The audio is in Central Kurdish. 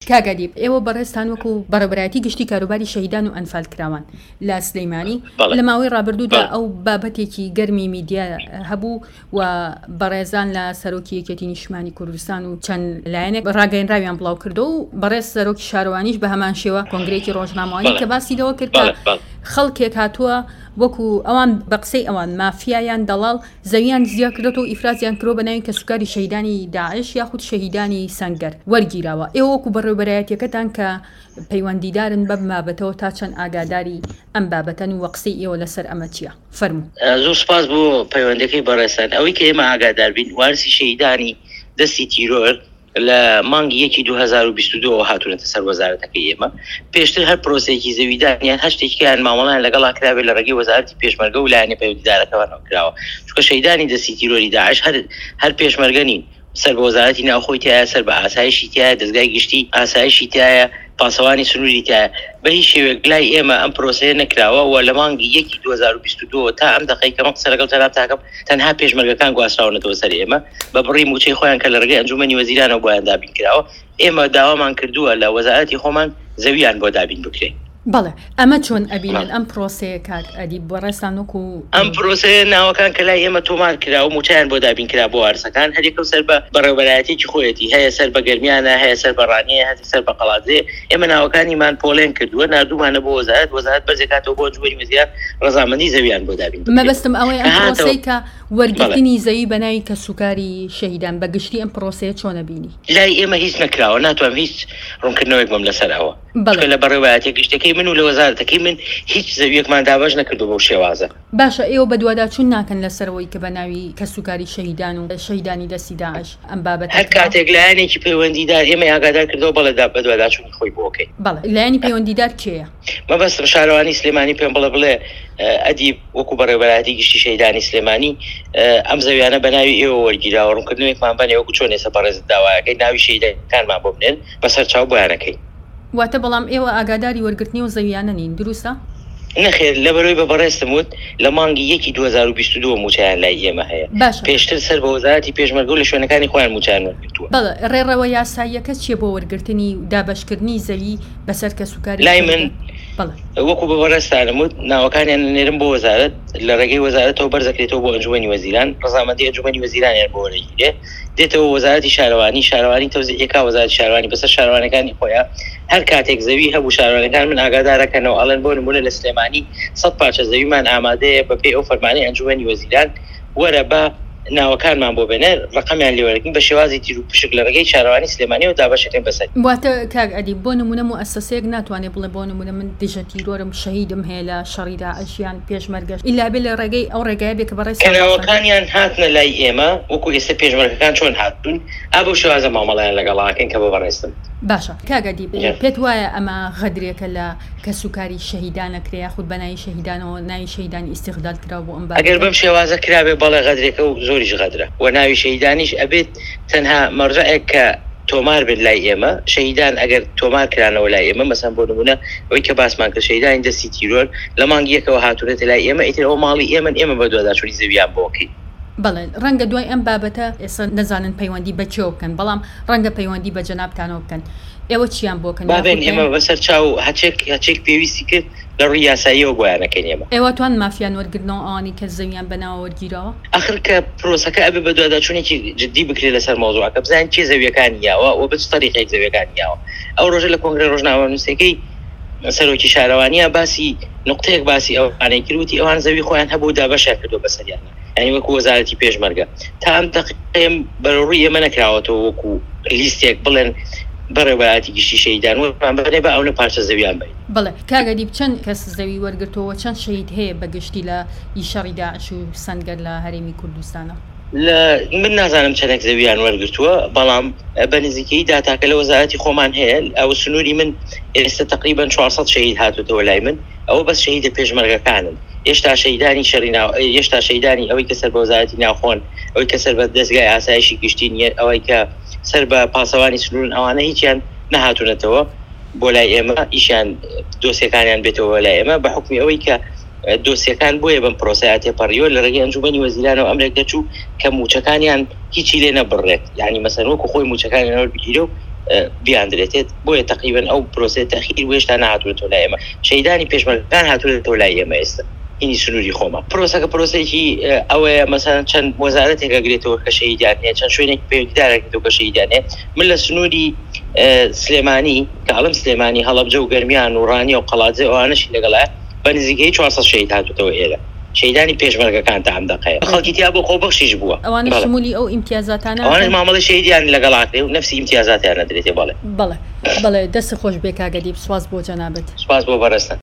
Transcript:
کاگەدیب ئێوە بەڕێستان وەکو بەڕێبەرایەتی گشتی کاروباری شەهیدان و ئەنفال کراوان لە سلەیمانی لە ماوەی ڕابردوودا ئەو بابەتێکی گەرمی میدیا هەبوو و بەڕێزان لە سەرۆکی یەکێتی نیشتیمانی کوردستان و چەند لایەنێک ڕاگەیەنراویان بڵاو کردو و بەڕێز سەرۆکی شارەوانیش بە هەمان شێوە کۆنگرێکی ڕۆژنامەوانی کە باسی لەوە کرد کە خەڵکێک هاتووە وەکو ئەوان بە قسەی ئەوان مافیایان دەڵاڵ زەویان زیاد کردەوە و ئیفرازیان کرۆ بە ناوی کەسوکاری شەهیدانی داعش یاخود شەهیدانی سەنگەر وەرگیراوە. ئێوە وەکو بەڕێوەبەرایەتیەکەتان کە پەیوەندیدارن بە بابەتەوە تا چەند ئاگاداری ئەم بابەتەن و وەقسەی ئێوە لەسەر ئەمە چییە؟ فەرموو. زۆر سپاس بۆ پەیوەندەکەی بەڕێستان. ئەوەی کە ئێمە ئاگادار بین وارسی شەهیدانی دەستی تیرۆر لە مانگی 2022 هاتوونەتە سەر وەزارەتەکەی ئێمە. پێشتر هەر پرۆسەیەکی زەویدانیان هەشتێکیان مامەڵیان لەگەڵا کرابێت لە ڕێگەی وەزارەتی پێشمەرگە و لایەنی پەیوەندیدارەکەوانەوە کراوە، چونکە شەهیدانی دەستی تیرۆری داعش هەر پێشمەرگە نین، سەر بە وەزارەتی ناوخۆی تایە، سەر بە ئاسایشی تایە، دەستگای گشتی ئاسایشی تایە، پاسەوانی سنووری تایە. بە هیچ شێوێک لای ئێمە ئەم پرۆسەیە نەکراوە و لە مانگی 2022 تا ئەم دقەی کە قسە لەگەڵ جەناب تاکەم تەنها پێشمەرگەکان گواستراونەتەوە سەر ئێمە بە بڕی موچەی خۆیان کە لە ڕێگەی ئەنجومەنی وەزیرانەوە بۆیان دابین کراوە. ئێمە داوامان کردووە لە وەزارەتی خۆمان زەویان بۆ دابین بکرێن. بەڵێ ئەمە چۆن ئەبینن ئەم پرۆسەیە کاک ئەدی بەڕێستان وەکو ئەم پرۆسەیە ناوەکان کە لای ئێمە تۆمار کرا و موچیان بۆ دابین کرا بۆ وارسەکان، هەرێکە سەر بە بەڕێوەبەرایەتێکی خۆیەتی هەیە، سەر بە گەرمیانە هەیە، سەر بە ڕانیە هەیە، سەر بە قەڵاتێ. ئێمە ناوەکانیمان پۆڵێن کردووە، نردومانە بۆ وەزارەت بەرزێکاتەوە بۆ جووەری وەزیران ڕەزامەندی زەویان بۆ دابین. مەبەستم ئەوەی ئەم پرۆسەی کە وەرگرتنی زەوی بە ناوی کەسوکاری شەهیدان بەگشتی ئەم پرۆسەیە چۆنە بینی؟ لای ئێمە هیچ نەکراوە، ناتوانم هیچ ڕوونکردنەوەیک بم لەسەر ئەوە. لە بەڕێوەبەرایەتی گشتەکەی من و لە وەزارەتەکەی من هیچ زەویەکمان دابەش نەکردو بەو شێوازە. باشە ئێوە بە دوواداچوون ناکەن لەسەرەوەی کە بە ناوی کەسوکاری شەهیدان و شەهیدانی دەستی داعش ئەم بابەت هەر کاتێک لایەنێکی پەیوەندیدار ئێمە ئاگادار کردەوە بەڵێ بە دوواداچوونی خۆی بۆکەی. بەڵێ لایەنی پەیوەندیدار کێیە؟ مەبەستم شارەوانی سلێمانی پێم بڵێ ئەدی وەکو بەڕێوەبەرایەتی گشتی شەهیدانی سلێمانی ئەم زەویانە بە ناوی ئێوە وەرگیراوە، ڕوونکردنەوەیەکمان بەنێ وەکو چۆن ئێستا بەڕێزت داوایەکەی ناوی شەهیدەکانمان بۆ بنێن بەسەر چاو بۆیانەکەی. واتە بەڵام ئێوە ئاگاداری وەرگرتنی و زەویانە نین، دروستە؟ نەخێر لەبەرەوەی بە بەڕێستم وت لە مانگی 2022 موچیان لای ئێمە هەیە. پێشتر سەر بە وەزارەتی پێشمەرگە و لە شوێنەکانی خۆیان موچیان وەرگرتووە. بەڵێ ڕێڕەوە یاساییەکە چیە بۆ وەرگرتنی و دابەشکردنی زەوی بەسەر کەسوکاری؟ لای من وەکو بە بەڕێستانم وت ناوەکانیان نێرم بۆ وەزارەت لە ڕێگەی وەزارەتەوە بەرزەکرێتەوە بۆ ئەنجومەنی وەزیران، ڕەزامەندی ئەنجومەنی وەزیرانیان بۆ وەرەگیرێ، دێتەوە وەزارەتی شارەوانی تەوزیعەکە وەزارەتی شارەوانی بەسەر شارەوانەکانی خۆیان. هەر کاتێک زەوی هەبوو شارەوانەکان من ئاگادارەکەنەوە ئەڵێن بۆ نمونە لە سلێمانی 100 پارچە زەویمان ئامادەیە بەپێی ئەو فەرمانەی ئەنجومەنی وەزیران وەرە بە ناوەکانمان بۆ بێنێ ڕقەمیان لێوەرەگرین بە شێوازی تیر و پشک لە ڕێگەی شارەوانی سلێمانی و دابەشێتێن بەسەر. واتە کاک ئەدی بۆ نمونە موسسەیەک ناتوانێت بڵێ بۆ نمونە من دژە تیرۆرم شەهیدم هەیە لە شەڕی داعشیان پێشمەرگەش ئیلا بێ لە ڕێگەی ئەو ڕێگایە بێ کە بەڕێز ناوەکانیان هاتنە لای ئێمە وەکو ئێستا پێشمەرگەکان چۆن هاتبوون ئابوو شێوازە مامەڵەیان لەگەڵاکەن کە بۆ بەڕێستم. باشە کاگەدی پێت وایە ئەمە غەدرێکە لە کەسوکاری شەهیدانەکرێ یاخود بە ناوی شەهیدانەوە ناوی شەهیدانی ئیستیغدال کراوە بۆ ئەم بابەتە؟ ئەگەر بەم شێوازە کرابێ بەڵێ غەدرێکە و زۆریش غەدرە و ناوی شەهیدانیش ئەبێت تەنها مەرجەعێک کە تۆمار بێت لای ئێمە. شەهیدان ئەگەر تۆمار کرانەوە لای ئێمە مەسەن بۆ نمونە ئەوەی کە باسمان کرد شەهیدانی دەستی تیرۆر لە مانگی یەکەوە هاتوونەتە لای ئێمە ئیتر ئەو ماڵی ئێمە بە دوواداچوونی زەویان بۆکەی. بەڵێ ڕەنگە دوای ئەم بابەتە ئێستا نەزانن پەیوەندی بەچێوە بکەن، بەڵام ڕەنگە پەیوەندی بە جەنابتانەوە بکەن. ئێوە چیان بۆکەن؟ بابێن ئێمە بەسەر چاو هەچێک پێویستی کرد لە ڕووی یاساییەوە بۆیانەکەین ئێمە. ئێوە توان مافیان وەرگرتنەوە ئەوانی کە زەویان بەناوە وەرگیرەوە؟ ئاخر کە پرۆسەکە ئەبێ بە دوواداچوونێکی جددی بکرێت لەسەر مۆزوعەکە، بزانین چی زەویەکانی یاوە و بە چ تەریقێک زەویەکانی یاوە. ئەو ڕۆژە لە کۆنگرە ڕۆژنامەنووسەکەی سەرۆکی شارەوانیە باسی نقطەیەک باسی ئەوانەی کردوتی ئەوان زەوی خۆیان هەبوو دابەشیان کردووە بەسەریانە، یعنی وەکو وەزارەتی پێشمەرگە. تا ئەم دەقیقەیە بەڕووی ئێمە نەکراوەتەوە وەکو لیستێک بڵێن بەڕێوەبەرایەتی گشتی شەهیدان وەمان بەنێ بە ئەوە پارچە زەویان بین. بڵێ کاگەدی چەند کەس زەوی وەرگرتەوە چەند شەهید هەیە بەگشتی لە ئیشەڕی داعش و سەنگەر لە هەرێمی کوردستانە؟ من نازانم چەندێک زەویان وەرگرتووە، بەڵام بە نزیکەی داتاکە لە وەزارەتی خۆمان هەیە. ئەو سنووری من ئێستا تقریبا 400 شەهید هاتوتەوە لای من، ئەوە بەس شەهیدە پێشمەرگەکانن. هێشتا شەهیدانی هێشتا شەهیدانی ئەوەی کە سەر بە وەزارەتی ناوخۆن، ئەوەی کە سەر بە دەستگای ئاسایشی گشتی نیە، ئەوەی کە سەر بە پاسەوانی سنوورن، ئەوانە هیچیان نەهاتوونەتەوە بۆ لای ئێمە، ئیشیان دۆسیەکانیان بێتەوە لای ئێمە بە حکمی ئەوەی کە دۆسیەکان بۆیە بم پرۆسەیە تێپەڕیۆ لە ڕێگەی ئەنجومەنی وەزیرانەوە ئەمریکا چوو کە موچەکانیان هیچی لێ نەبڕێت، یعنی مەسەن وەکو خۆی موچەکانیان وەربگیرە و بیاندرێتێت بۆیە تقریبا ئەو پرۆسێ تەخیر وێشتا نهاتوێتەوە لای ئێمە شەیدانی پێشمەرگەکان هاتوێتەوە لای ئێمە ئێستا هینی سنووری خۆمە پرۆسەکە پرۆسێکی ئەوەیە مەسەڵەن چەند وەزارەتێک ئەگرێتەوە کە شەیدانێ چەند شوێنێک پەیوەندیدارێکێتەوە کە شەیدانێ من لە سنووری سلێمانی کە ئەڵم سلێمانی هەڵەبجە و گەرمیان و ڕانی و قەڵاتجێ ئەوانەشی لەگەڵایە بە نزیکەی 400 شەید هاتووەتەوە ئێرە شەیدانی پێشمەرگەکان تا ئەم دەقەیە خەڵکی تیا بۆ خۆبەخشیش بووە ئەوانە شمولی ئەو ئیمتیازاتانە ئەوانش مامەڵی شەیدیان لەگەڵاکرێ و نەفسی ئیمتیازاتیان نەدرێتێ بەڵێ دەست خۆش بێ کاگەدی سواز بۆ جەنابەت سواز بۆ بەڕێستان